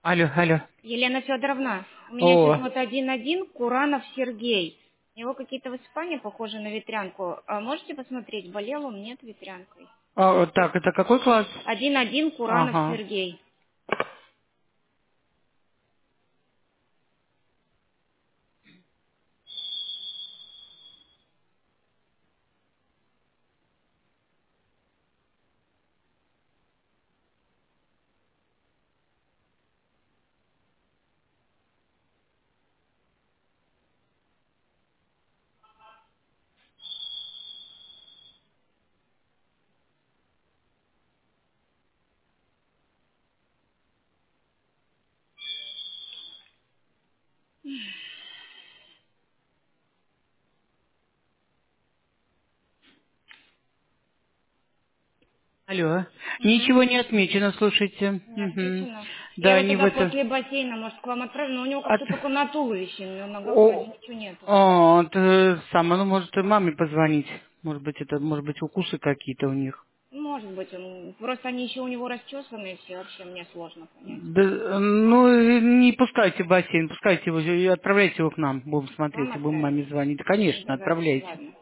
Алло, алло. Елена Федоровна, у меня сейчас О, вот 1-1, Куранов Сергей. У него какие-то высыпания похожи на ветрянку. А можете посмотреть, болел он, нет ветрянкой? вот так, это какой класс? 1-1, Куранов Ага. Сергей. Алло. Мгм. Ничего не отмечено, слушайте. Не Угу. отмечено. Я Да, его не в тогда это. после бассейна, может, к вам отправлю, но у него От... как-то только на туловище, на ногах вроде О, ничего нету. самое, ну, может, и маме позвонить. Может быть, укусы какие-то у них. Может быть, он... Просто они еще у него расчесанные все, вообще мне сложно понять. Да, ну, не пускайте в бассейн, пускайте его, и отправляйте его к нам. Будем Вам смотреть и будем отправить? маме звонить. Да, Ну, конечно, давайте, отправляйте. ладно.